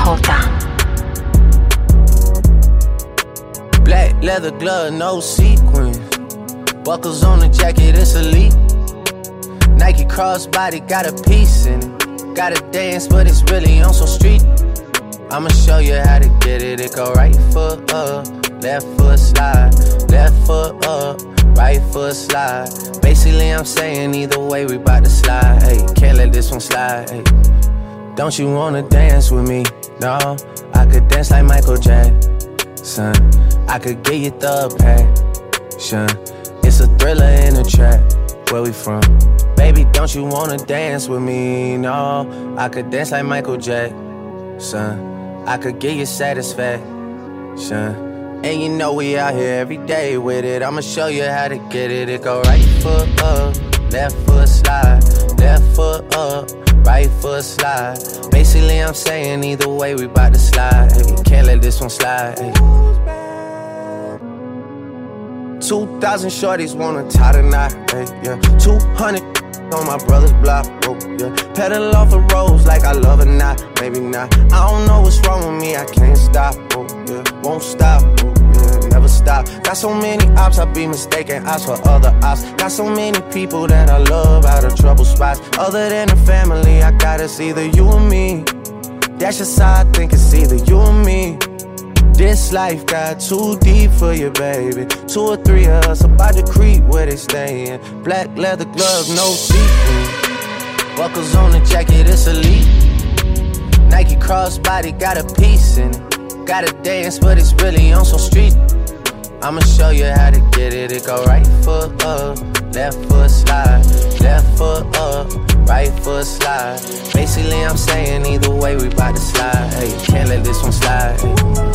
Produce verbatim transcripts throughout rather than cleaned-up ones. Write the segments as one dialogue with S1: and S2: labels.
S1: Black leather glove, no sequins. Buckles on the jacket, it's elite. Nike crossbody, got a piece in it. Gotta dance, but it's really on some street. I'ma show you how to get it. It go right foot up, left foot slide. Left foot up, right foot slide. Basically, I'm saying either way, we bout to slide. Hey, can't let this one slide. Hey. Don't you wanna dance with me? No, I could dance like Michael Jackson. I could get you the passion. It's a thriller in a trap. Where we from? Baby, don't you wanna dance with me? No, I could dance like Michael Jackson. I could get you satisfaction. And you know we out here every day with it. I'ma show you how to get it. It go right foot up, left foot slide. Left foot up, right foot slide. Basically, I'm saying either way, we bout to slide. Hey, can't let this one slide. Hey. Two thousand shorties wanna tie the knot. Hey, yeah. Two hundred on my brother's block. Oh, yeah. Pedal off the roads like I love it, not, maybe not. I don't know what's wrong with me, I can't stop. Oh, yeah. Won't stop. Oh, yeah. Never stop. Got so many ops, I be mistaken ops for other ops. Got so many people that I love out of trouble spots. Other than the family, I got it's either you or me. That's just how I think it's either you or me. This life got too deep for you, baby. Two or three of us about to creep where they stayin'. Black leather glove, no sequin. Buckles on the jacket, it's elite. Nike crossbody, got a piece in it. Gotta dance, but it's really on some street. I'ma show you how to get it. It go right foot up, left foot slide. Left foot up, right foot slide. Basically, I'm saying either way, we bout to slide. Hey, can't let this one slide. Hey.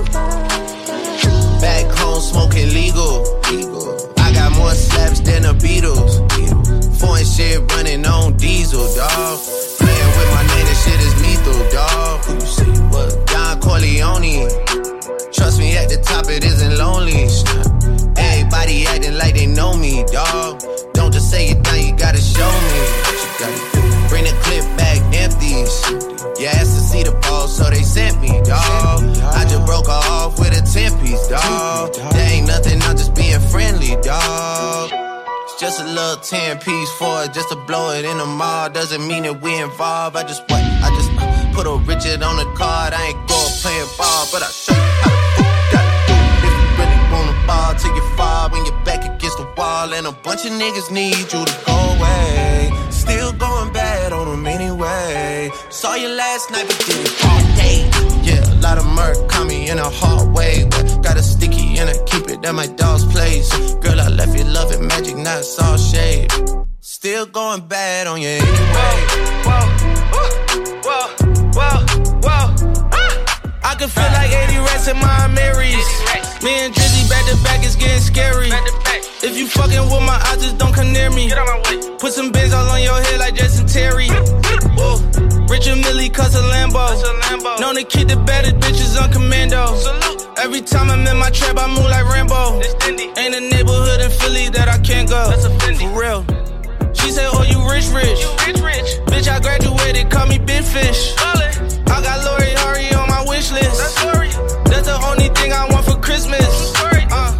S1: Back home smoking legal. I got more slaps than the Beatles. Foreign shit running on diesel, dawg. Playing with my name, this shit is lethal, dawg. Who you see? What? Don Corleone. Trust me, at the top it isn't lonely. Everybody acting like they know me, dawg. Don't just say it down, you gotta show me. Bring the clip back empty. You asked to see the ball, so they sent me, dawg. I just broke her off with a ten-piece, dawg. There ain't nothing, I'm just being friendly, dawg. It's just a little ten-piece for it, just to blow it in the mall. Doesn't mean that we involved. I just what? I just uh, put a Richard on the card. I ain't going playing ball, but I show you how the fuck gotta do it. If you really wanna ball till you fall when you're back against the wall, and a bunch of niggas need you to go away. Still going bad on them anyway. Saw you last night, but did it all day. Yeah, a lot of murk caught me in a hard way. But got a sticky and I keep it at my dog's place. Girl, I left you loving magic, not all shade. Still going bad on you anyway. Whoa, whoa, whoa, whoa, whoa. Ah! I can feel like eighty rats in my Marys. Me and Drizzy back to back, it's getting scary. If you fucking with my eyes, just don't come near me. Get on my way. Put some bins all on your head like Jason Terry. Whoa. Richard Millie cuss a Lambo. Lambo. Known to keep the baddest bitches on commando. Salute. Every time I'm in my trap, I move like Rambo. Ain't a neighborhood in Philly that I can't go. That's a Fendi. For real. She said, oh, you rich, rich. You rich, rich. Bitch, I graduated, call me Big Fish. Ballin'. I got Lori Harvey on my wish list. That's Lori. That's the only thing I want for Christmas. Uh.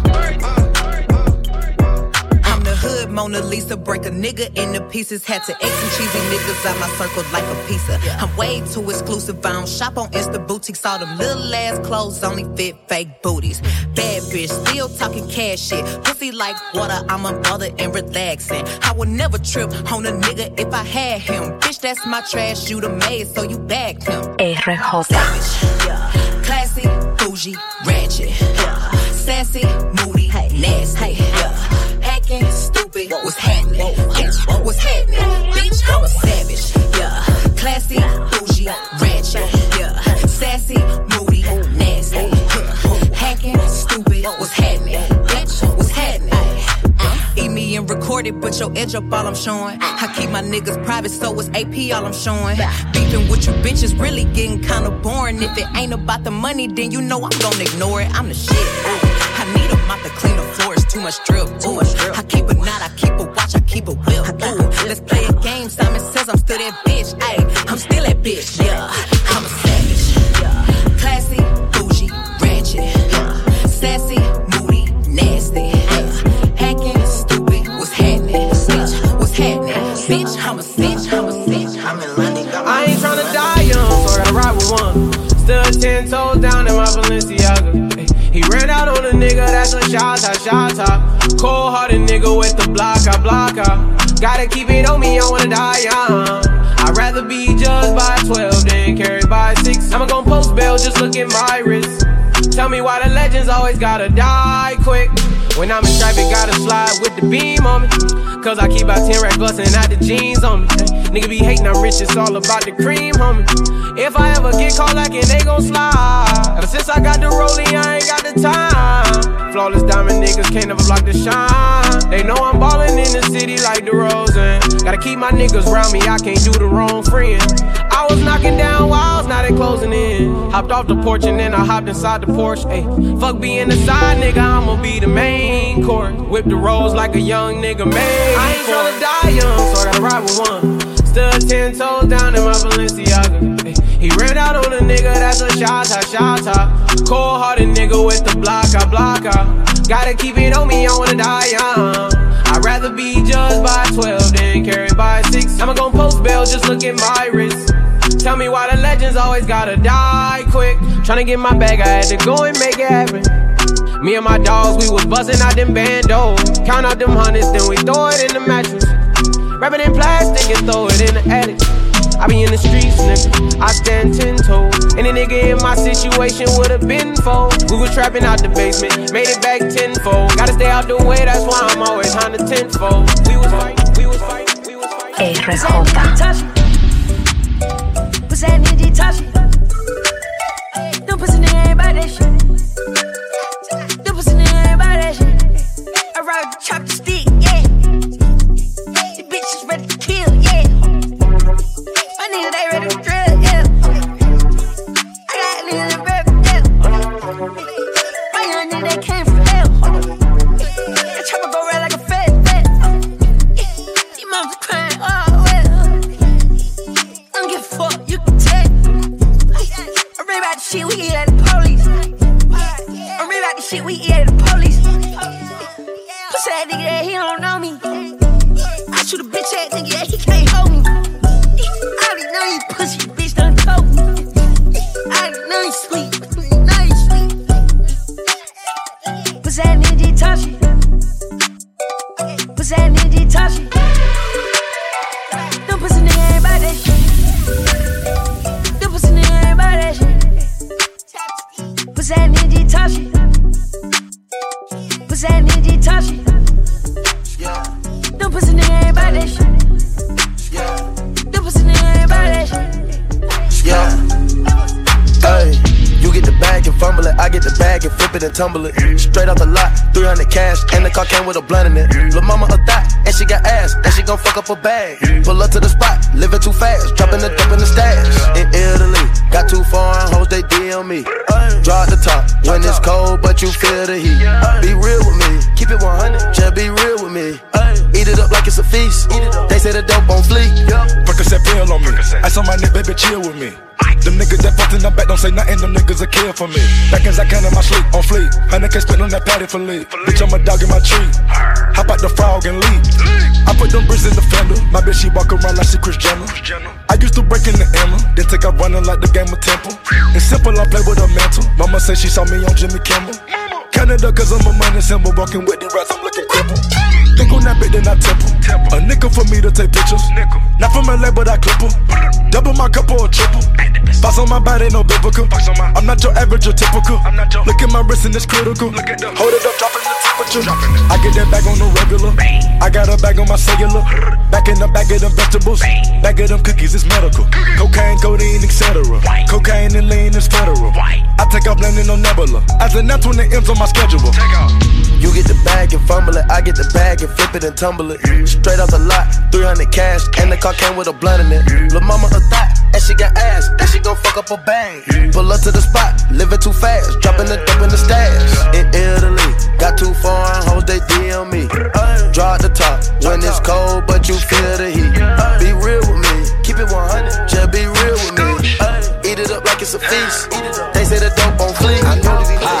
S2: Hood Mona Lisa, break a nigga into pieces. Had to X some cheesy niggas out my circle like a pizza. I'm way too exclusive, I don't shop on Insta boutiques. All them little ass clothes only fit fake booties. Bad bitch, still talking cash shit. Pussy like water, I'm a mother and relaxing. I would never trip on a nigga if I had him. Bitch, that's my trash, you the maid, so you bagged him.
S3: R J.
S2: Yeah. Classy, bougie, ratchet. Yeah. Sassy, moody, nasty. Yeah. Hacking, stupid, what's happening? Bitch, what's happening? Bitch, I'm a savage. Yeah, classy, bougie, ratchet. Yeah, sassy, moody, nasty. Hacking, stupid, what's happening? Bitch, what's happening? Eat me and record it, but your edge up all I'm showing. I keep my niggas private, so it's A P all I'm showing. Beefing with you bitches really getting kinda boring. If it ain't about the money, then you know I'm gonna ignore it. I'm the shit. Ooh. I need a mop to clean the floors, too much drip. Ooh. I keep a knot, I keep a watch, I keep a whip. Ooh. Let's play a game. Simon says I'm still that bitch. Ayy, I'm still that bitch. Yeah, I'm a savage. Yeah.
S3: one. Stood ten toes down in my Balenciaga. Ay, he ran out on a nigga, that's a shot top, shot top. Cold hearted nigga with the block, I block out. Gotta keep it on me, I wanna die young. I'd rather be judged by twelve than carried by six. I'ma gon' post bail, just look at my wrist. Tell me why the legends always gotta die quick. When I'm in traffic, gotta slide with the beam on me. Cause I keep out ten racks bustin' out the jeans on me. Nigga be hating, I'm rich, it's all about the cream, homie. If I ever get caught lacking, they gon' slide. Ever since I got the rollie, I ain't got the time. Flawless diamond niggas can't never block the shine. They know I'm ballin' in the city like DeRozan. Gotta keep my niggas round me, I can't do the wrong friend. I was knocking down walls, now they closing in. Hopped off the porch and then I hopped inside the Porsche. Ayy, fuck being the side nigga, I'ma be the main court. Whip the rolls like a young nigga made. I ain't tryna die young, so I gotta ride with one. Stood ten toes down in my Balenciaga. Ay, he ran out on a nigga, that's a shot top, shot top. Cold hearted nigga with the block, I block out. Gotta keep it on me, I wanna die young. I'd rather be judged by twelve than carried by six. I'ma gon' post bail, just look at my wrist. Tell me why the legends always gotta die quick. Tryna get my bag, I had to go and make it happen. Me and my dogs, we was bustin' out them bandos. Count out them hundreds, then we throw it in the mattress. Wrap it in plastic and throw it in the attic. I be in the streets, nigga, I stand ten toes. Any nigga in my situation would've been fold. We was trapping out the basement, made it back tenfold. Gotta stay out the way, that's why I'm always on the tenfold. We was fighting, we was fighting, we was fighting.
S2: R J.
S4: What's that nigga Tashi? Them pussy nigga ain't about that shit. Them pussy nigga ain't about that shit. I ride the chop the stick, yeah. The bitch is ready to kill, yeah. My niggas they ready to drill, yeah. I got niggas that rap, yeah. My young nigga that came from hell. That chopper go red like a fat, fat. These moms are crying, oh well. I don't give a fuck, you can tell. I read about the shit we eat at the police. I read about the shit we eat at the police. Pussy that nigga that he don't know me. I shoot a bitch ass nigga that he can't hold me. I already know you pussy, you bitch done told me. I already know you sweet, know you sweet. Pussy that nigga Tashi. Pussy that nigga Tashi. Them pussy nigga ain't about that shit. Them pussy nigga ain't about that shit. Pussy that nigga Tashi. Pussy that nigga Tashi. Them pussy nigga ain't about that shit. Them pussy nigga ain't about that shit.
S5: Yeah. Hey, you get the bag and fumble it. I get the bag and flip it and tumble it. Straight off the lot, three hundred cash, and the car came with a blunt in it. Lil' mama a thot, and she got ass, and she gon' fuck up her bag. Pull up to the spot, living too fast, dropping the dope in the stash. In Italy, got two foreign hoes, they D M me. Draw the top when it's cold, but you feel the heat. Be real with me, keep it one hundred, just be real with me. Eat it up like it's a feast. They say the dope on fleek.
S6: Percocet pill on me. I saw my nigga, baby, chill with me. Them niggas that fucked in the back don't say nothing, them niggas a kill for me. Back as I can in my sleep, on fleek. Hundred K spent on that patty for lead. Bitch, I'm a dog in my tree. Hop out the frog and leave. I put them bricks in the fender. My bitch, she walk around like she Kris Jenner. I used to break in the Emma, then take up running like the game of Temple. It's simple, I play with a mantle. Mama said she saw me on Jimmy Kimmel. Canada, cause I'm a money symbol. Walking with the rats, I'm looking crippled. Think on that bit, then I temple. A nickel for me to take pictures. Not from L A, but I clip 'em. Double my cup or a triple. Box on my body, no biblical. I'm not your average or typical. Look at my wrist and it's critical. Hold it up, dropping the temperature. I get that bag on the regular. I got a bag on my cellular. Back in the bag of them vegetables. Bag of them cookies, it's medical. Cocaine, codeine, et cetera. Cocaine and lean is federal. I take off landing on Nebula. As a net when it ends on my schedule.
S5: You get the bag and fumble it. I get the bag and flip it and tumble it. Straight off the lot, three hundred cash, and the car came with a blunt in it. Lil' mama a thot, and she got ass, and she gon' fuck up her bag. Pull up to the spot, living too fast, dropping the dope in the stash. In Italy, got two foreign hoes, they D M me. Draw the top when it's cold, but you feel the heat. Be real with me, keep it one hundred, just be real with me. Eat it up like it's a feast. They say the dope on fleek. I know these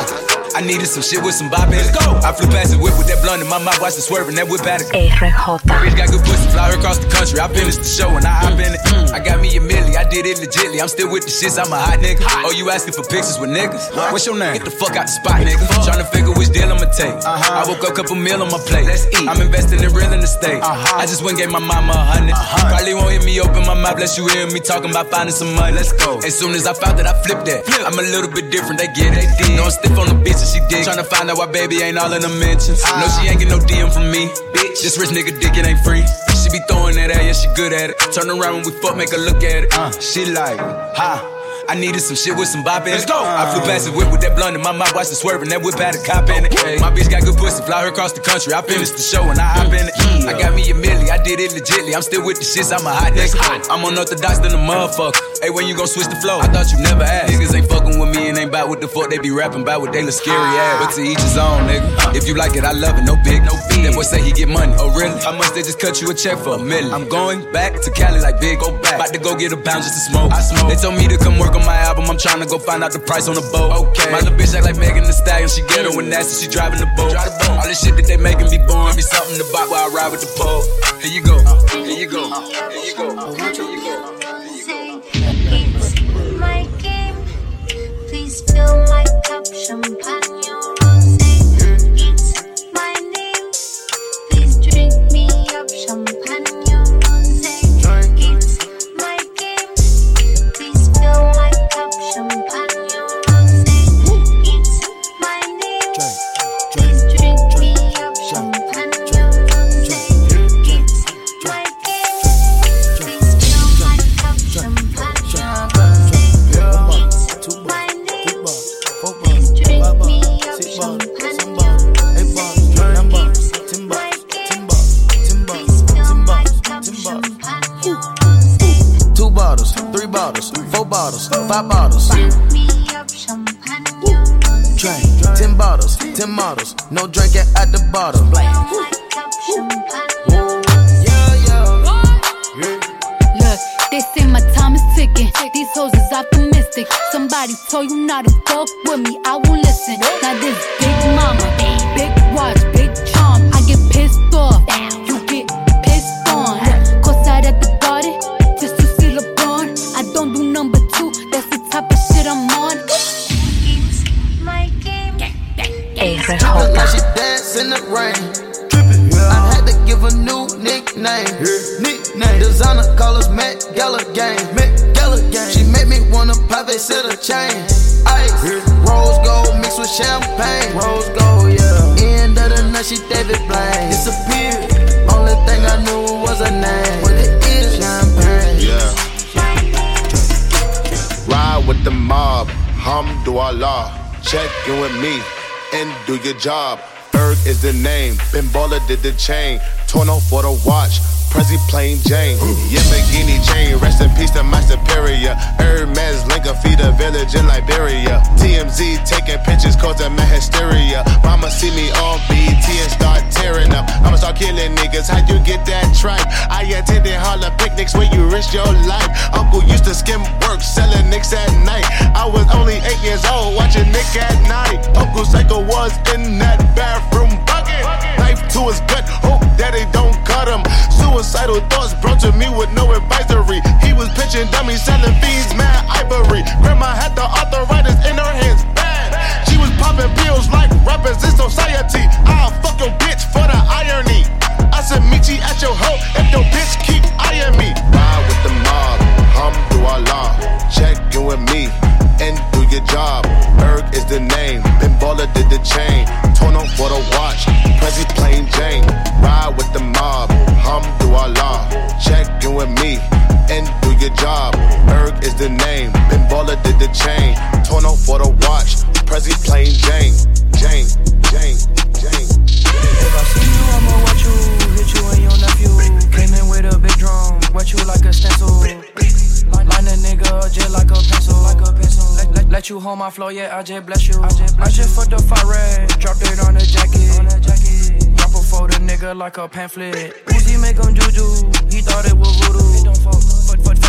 S7: I needed some shit with some bop in it. Let's go. I flew past the whip with that blunt in my mouth, watched it swerving, that whip at it.
S8: R J.
S7: Bitch got good pussy, fly her across the country. I finished the show and I hop in it. Mm. I got me a milli, I did it legitly. I'm still with the shits, I'm a hot nigga. Hot. Oh, you asking for pictures with niggas? Huh? What's your name? Get the fuck out the spot, nigga. Tryna figure which deal I'ma take. Uh-huh. I woke up, couple meal on my plate. Let's eat. I'm investing in real estate. Uh-huh. I just went and gave my mama a hundred. Uh-huh. Probably won't hear me open my mouth, bless you hear me talking about finding some money. Let's go. As soon as I found that, I flipped that. Flip. I'm a little bit different, they get it. They know I'm stiff on the bitch and she dig. Tryna find out why baby ain't all in the mentions. Uh-huh. No, she ain't get no D M from me. Bitch, this rich nigga dick, it ain't free. She be throwing that at, yeah, she good at it. Turn around when we fuck, make her look at it. Uh, she like, ha. I needed some shit with some bop in it. Let's go. I flew past the whip with that blunt in my mouth, watched it swerving, that whip had a cop in it. My bitch got good pussy, fly her across the country. I finished the show and I hop in it. I got me a milli, I did it legitly. I'm still with the shits, I'm a hot nigga. I'm unorthodox than a motherfucker. Hey, when you gon' switch the flow? I thought you never asked. Niggas ain't fucking with me and ain't bout what the fuck they be rapping about, what they look scary ass. But to each his own, nigga. If you like it, I love it, no big, no big. That boy say he get money. Oh really? How much they just cut you a check for a million? I'm going back to Cali like big, go back. About to go get a pound just to smoke. I smoke. They told me to come work on my album, I'm trying to go find out the price on the boat. Okay. My little bitch act like Megan Thee Stallion. She ghetto and nasty, she driving the boat. Drive the boat. All this shit that they making me born. Be something to buy while I ride with the pole. Here you go. Here you go. Here you go. Here you go.
S9: It's my game. Please fill my cup, champagne rosé. It's my name. Please drink me up, champagne rosé. It's my game. Please fill my cup, champagne rosé. It's my name. Please drink me up, champagne rosé. It's my game. Please fill my cup, champagne rosé. It's my name. Please drink me up, champagne rosé. It's my game. Please fill my cup, champagne rosé.
S5: Two bottles, three bottles, four bottles, five bottles.
S9: Drink me up, champagne rosé.
S5: Drink, ten bottles, ten models. No drinking at the bottom.
S9: Fill my cup, champagne rosé.
S5: Yeah, yeah.
S8: Look, they say my time is ticking. These hoes is optimistic. Somebody told you not to fuck with me, I won't listen. Now this big mama, big watch, big charm. I get pissed off, you get pissed on. Cause out at the garden, just to see LeBron. I don't do number two, that's the type of shit I'm on.
S9: It's my game.
S8: R J.
S5: Trippin' like she dance in the rain. Trippin', yeah. I had to give a new nickname. Yeah. Nickname. Designer call us Met Gala Gang. Met Gala Gang. She made me wanna pop a set of chain. Ice, yeah. Rose gold mixed with champagne. Rose gold, yeah. End of the night, she David Blaine. Disappeared. Only thing I knew was her name. What it is, champagne.
S10: Yeah. Ride with the mob, Hamdulillah. Check in with me and do your job. Berg is the name, Ben Baller did the chain. Torno for the watch, Prezi plain Jane. Yamagini chain, rest in peace to my superior. Hermes Lincoln feed a village in Liberia. T M Z taking pictures causing my hysteria. Mama see me on B E T and start tearing up. I'ma start killing niggas, how you get that tripe? I attended Harlem picnics where you risk your life. Uncle used to skim work, selling nicks at night. I was only eight years old, watching Nick at night. Uncle Psycho was in that bathroom bucket. Knife to his gut, hope that they don't cut him. Suicidal thoughts brought to me with no advisory. He was pitching dummies, selling fiends, mad ivory. Grandma had the arthritis in her hands, bad. She was popping pills like rappers in society. I'll fuck your bitch for the irony. I said meet you at your hoe if your bitch keep eyeing me. Ride with the mob, Hamdulillah. Check in with me and do your job. Berg is the name, Ben Baller did the chain. Torno for the watch, Prezi plain Jane. Ride with the mob, Hamdulillah. Check in with me and do your job. Berg is the name, Ben Baller did the chain. Torno for the watch, Prezi plain Jane. Jane, Jane, Jane.
S11: If I see you, I'ma watch you, hit you and your nephew. Came in with a big drum, wet you like a stencil. Line a nigga just like a pencil, like a pencil. Let, let, let you hold my flow, yeah, I just bless you. I just, I just fucked the fire red, dropped it on the jacket. On the jacket. Drop a for the nigga like a pamphlet. Uzi make him juju, he thought it was voodoo. It don't fuck, fuck, fuck, fuck.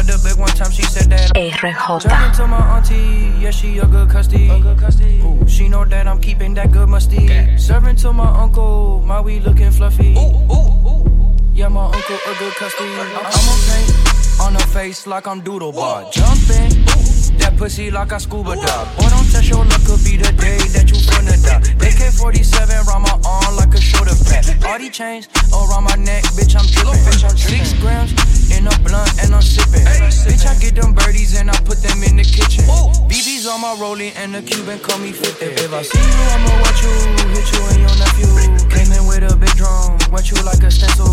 S11: at the big one time, she said that
S12: R J.
S11: Turning to my auntie, yeah, she a good custody. Ooh, she know that I'm keeping that good musty. Okay. Serving to my uncle, my weed looking fluffy. Ooh, ooh, ooh. Yeah, my uncle a good custody. I'ma paint on her face like I'm doodle bar. Jumping. That pussy like I scuba dive. Boy, don't test your luck, could be the day that you finna die. A K forty-seven round my arm like a shoulder pad. All these chains around my neck, bitch, I'm drippin'. Six grams in a blunt and I'm sippin'. Bitch, I get them birdies and I put them in the kitchen. B B's on my rollie and the Cuban call me fifty. If I see you, I'ma watch you, hit you and your nephew. Came in with a big drum, wet you like a stencil.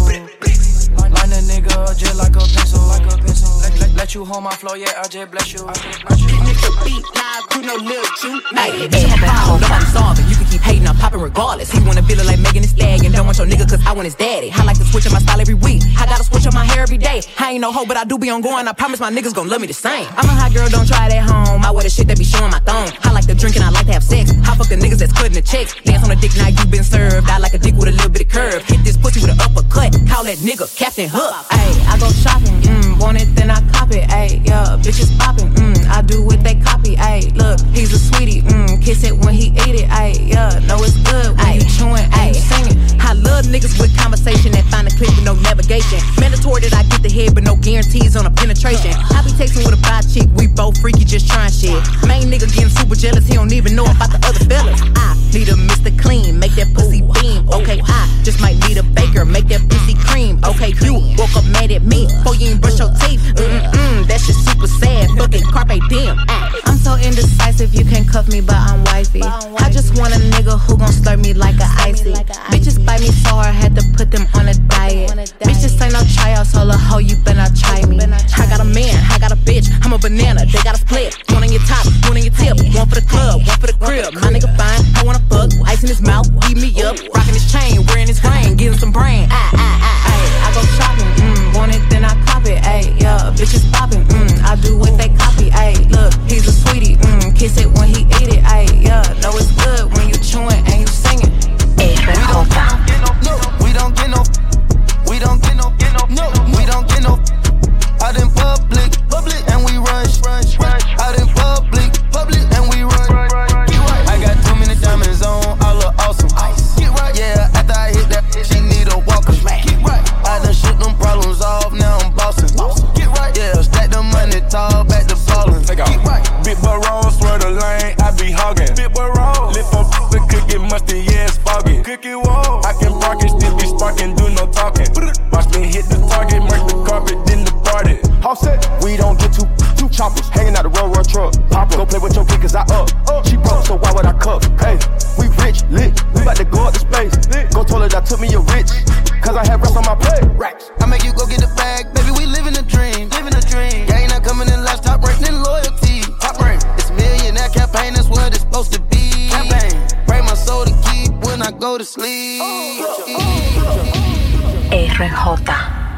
S11: Line a nigga just like a pencil, like a pencil. Let, let, let you hold my flow, yeah, I just bless you.
S2: Nigga beat live, with no little juice. Hey, bitch, I'm a problem, nobody solving. You can keep hating, I'm popping regardless. He wanna feel it like Megan Thee Stallion. Don't want your nigga cause I want his daddy. I like to switch up my style every week. I gotta switch up my hair every day. I ain't no hoe, but I do be on going. I promise my niggas gon' love me the same. I'm a hot girl, don't try it at home. I wear the shit that be showing my thong. I like to drink and I like to have sex. I fuck the niggas that's cutting the checks. Dance on a dick, now you been served. I like a dick with a little bit of curve. Hit this pussy with an uppercut. Call that nigga Captain Hook. Ayy, I go shopping, mm, want it, then I cop it. Ayy, yeah, bitches popping, mm, I do what they copy. Ayy, look, he's a sweetie, mm, kiss it when he eat it. Ayy, yeah, know it's good when ay, you chewing, ayy, singing. I love niggas with conversation that find a clip with no navigation. Mandatory that I get the head, but no guarantees on a penetration. I be texting with a bi chick, we both freaky, just trying shit. Main nigga getting super jealous, he don't even know about the other fellas. I need a Mister Clean, make that pussy beam. Okay, I just might need a baker, make that pussy cream. Okay, you woke up mad at me, before you ain't brush your teeth. Mm-mm, that shit super sad, fucking carpe diem. I'm so indecisive, you can cuff me, but I'm wifey. I just want a nigga who gon' slurp me like a icy. Bitches bite me so hard, had to put them on a diet. Bitch, this ain't no tryouts, hold a hoe, you better not try me. I got a man, I got a bitch, I'm a banana, they got a split. One on your top, one on your tip, one for the club, one for the crib. My nigga fine, I wanna fuck, ice in his mouth, eat me up, rockin' his chain, wearing his ring, getting some brain. Ah, ah, ah, ah. I go shopping, mm, want it, then I cop it, ayy, yeah, bitches poppin', mm, I do what they copy, ayy, look, he's a sweetie, mm, kiss it when he eat it, ayy, yeah, know it's good when you chewing and you singing.
S5: We don't get no, no, we don't get no, we don't get no, get no, no, we don't get no, out in public, public, and we rush, rush, rush, out in public, public, and we run, I got too many diamonds on, I look awesome, yeah, after I hit that, she need a walker, I done shoot them problems off, now I'm bossing, yeah, stack the money tall, back to ballin',
S6: big boy roll, swear the lane, I be hogging, big boy roll, lift up the cookie musty, yeah, it's foggy, cookie wall, I can park it, still be sparking, do no talking, watch me hit the target, mark the carpet, then the party,
S13: offset, we don't get two, two choppers, hanging out the road, road truck, pop go play with your kid cause I up, up, she broke, so why would I cup, hey, we rich, lit, we bout to go up the space, go told her that took me a rich, cause I had rest on my plate, racks,
S5: I make you go get the bag, baby, we living a dream, living a dream, gang not coming in last, top ranking loyalty, top rank, it's millionaire campaign, that's what it's supposed to be, campaign, break my soul to keep when I go to sleep.
S12: R J.